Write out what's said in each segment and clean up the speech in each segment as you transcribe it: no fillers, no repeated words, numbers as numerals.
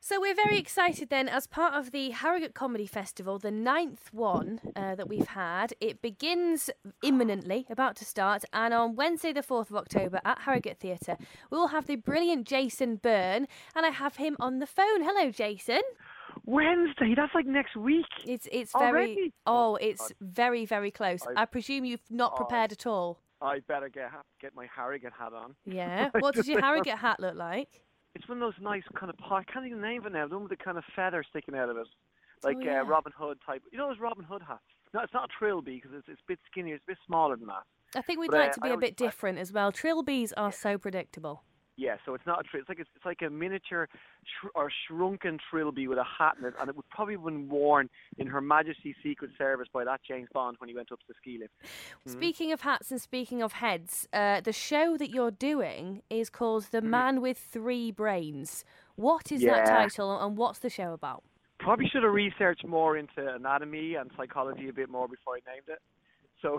So we're very excited then, as part of the Harrogate Comedy Festival, the ninth one that we've had. It begins imminently, about to start, and on Wednesday the 4th of October at Harrogate Theatre, we will have the brilliant Jason Byrne, and I have him on the phone. Hello, Jason. Wednesday, that's like next week. It's Already? it's very, very close. I presume you've not prepared at all. I better get my Harrogate hat on. Yeah. What does your Harrogate hat look like? It's one of those nice kind of I can't even name it now. The one with the kind of feather sticking out of it, like yeah. Robin Hood type. You know those Robin Hood hats? No, it's not a trilby because it's a bit skinnier. It's a bit smaller than that. I think we'd like to be a bit different as well. Trilbies are so predictable. Yeah, so it's not a trilby. It's like a miniature or shrunken trilby with a hat in it, and it would probably have been worn in Her Majesty's Secret Service by that James Bond when he went up to the ski lift. Speaking of hats and speaking of heads, the show that you're doing is called The Man with Three Brains. What is that title, and what's the show about? Probably should have researched more into anatomy and psychology a bit more before I named it. So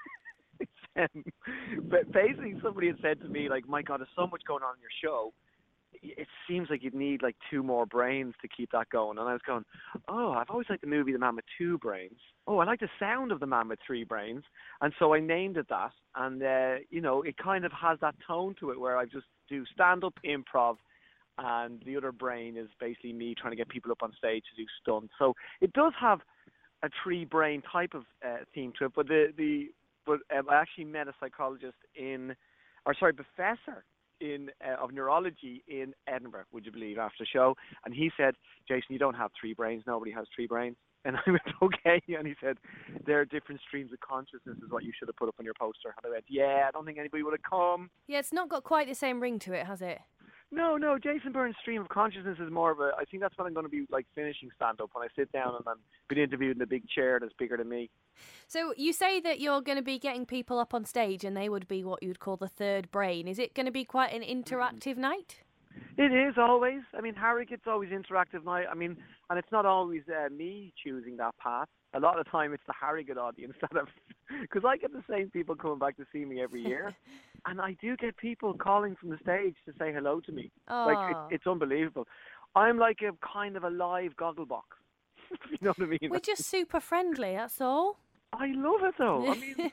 but basically somebody had said to me, like, my God, there's so much going on in your show. It seems like you'd need like two more brains to keep that going. And I was going, oh, I've always liked the movie The Man with Two Brains. Oh, I like the sound of The Man with Three Brains. And so I named it that. And, it kind of has that tone to it where I just do stand-up improv, and the other brain is basically me trying to get people up on stage to do stunts. So it does have a three-brain type of theme to it. But I actually met a professor of neurology in Edinburgh, would you believe, after the show. And he said, Jason, you don't have three brains. Nobody has three brains. And I went, okay. And he said, there are different streams of consciousness is what you should have put up on your poster. And I went, yeah, I don't think anybody would have come. Yeah, it's not got quite the same ring to it, has it? No, Jason Byrne's stream of consciousness is more of I think that's what I'm going to be like finishing stand-up, when I sit down and I'm being interviewed in a big chair that's bigger than me. So you say that you're going to be getting people up on stage and they would be what you'd call the third brain. Is it going to be quite an interactive night? It is always. I mean, Harrogate's always interactive night. I mean, and it's not always me choosing that path. A lot of the time it's the Harrogate audience because I get the same people coming back to see me every year. And I do get people calling from the stage to say hello to me. Like, it's unbelievable. I'm like a kind of a live Gogglebox. You know what I mean? We're just super friendly, that's all. I love it, though. I mean,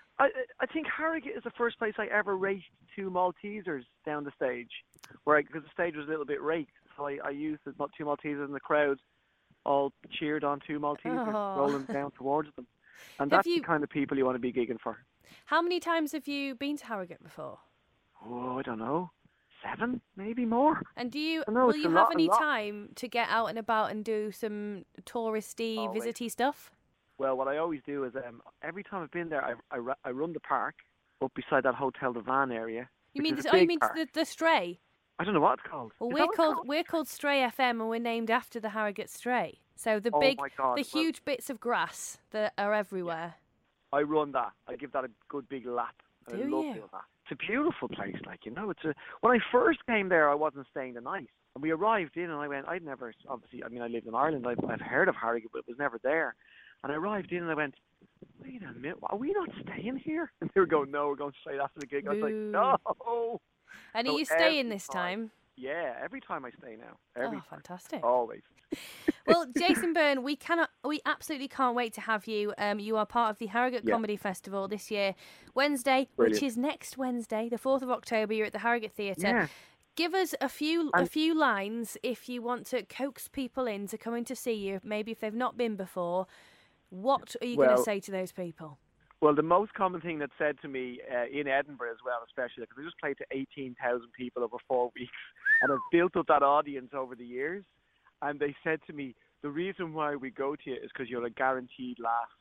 I think Harrogate is the first place I ever raced two Maltesers down the stage, because the stage was a little bit raked. So I used the two Maltesers in the crowd, all cheered on two Maltesers rolling down towards them. And that's the kind of people you want to be gigging for. How many times have you been to Harrogate before? Oh, I don't know. 7, maybe more. And will you have any time to get out and about and do some touristy, visity stuff? Well, what I always do is every time I've been there, I run the park up beside that Hotel the Van area. You mean the Stray? I don't know what it's called. Well, we're called Stray FM, and we're named after the Harrogate Stray. So the huge bits of grass that are everywhere. Yeah. I run that. I give that a good big lap. I love doing that. It's a beautiful place, when I first came there, I wasn't staying the night. And we arrived in, and I went, I lived in Ireland, I've heard of Harrogate, but it was never there. And I arrived in, and I went, wait a minute, are we not staying here? And they were going, no, we're going straight after the gig. I was like, no. And are you staying this time? Yeah, every time I stay now. Fantastic. Always. Well, Jason Byrne, we absolutely can't wait to have you. You are part of the Harrogate Comedy Festival this year. Wednesday, which is next Wednesday, the 4th of October, you're at the Harrogate Theatre. Yeah. Give us a few lines if you want to coax people in to come in to see you, maybe if they've not been before. What are you going to say to those people? Well, the most common thing that's said to me in Edinburgh as well, especially, because I just played to 18,000 people over 4 weeks, and I've built up that audience over the years, and they said to me, the reason why we go to you is because you're a guaranteed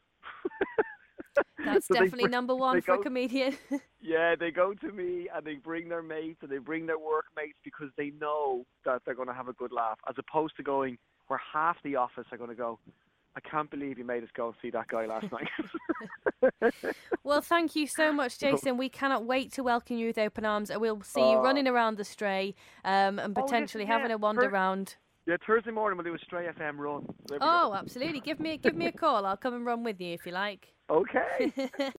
laugh. That's definitely number one for a comedian. Yeah, they go to me and they bring their mates and they bring their workmates because they know that they're going to have a good laugh, as opposed to going where half the office are going to go, I can't believe you made us go and see that guy last night. Well, thank you so much, Jason. We cannot wait to welcome you with open arms. And we'll see you running around the Stray and potentially having a wander around. Yeah, Thursday morning we'll do a Stray FM run. Oh, absolutely. Give me a call. I'll come and run with you if you like. Okay.